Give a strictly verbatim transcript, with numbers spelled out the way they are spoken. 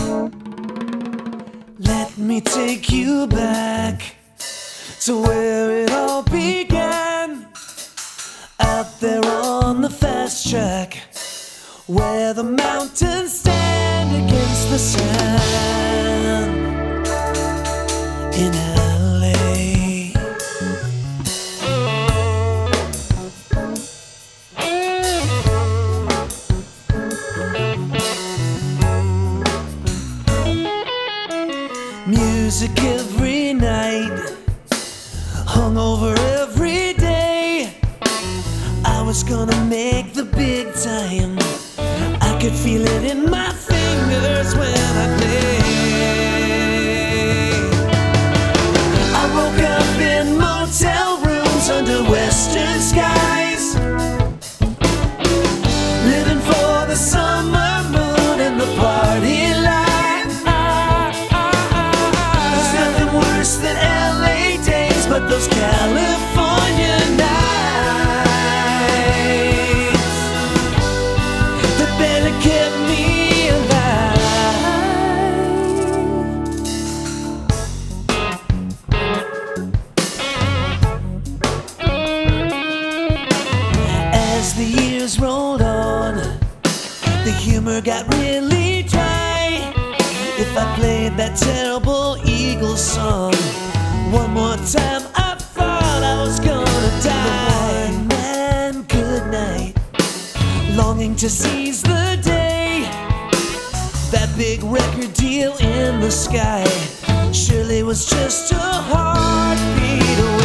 Let me take you back to where it all began. Out there on the fast track, where the mountains stand against the sand. In L A, music every night, hungover every day. I was gonna make the big time. I could feel it in my fingers when I played. I woke up in motel rooms under western skies, living for the summer moon and the party life. There's nothing worse than L A days, but those California nights that barely kept me as the years rolled on. The humor got really dry. If I played that terrible Eagles song one more time, I thought I was gonna die. One man, good night, longing to seize the day. That big record deal in the sky surely was just a heartbeat away.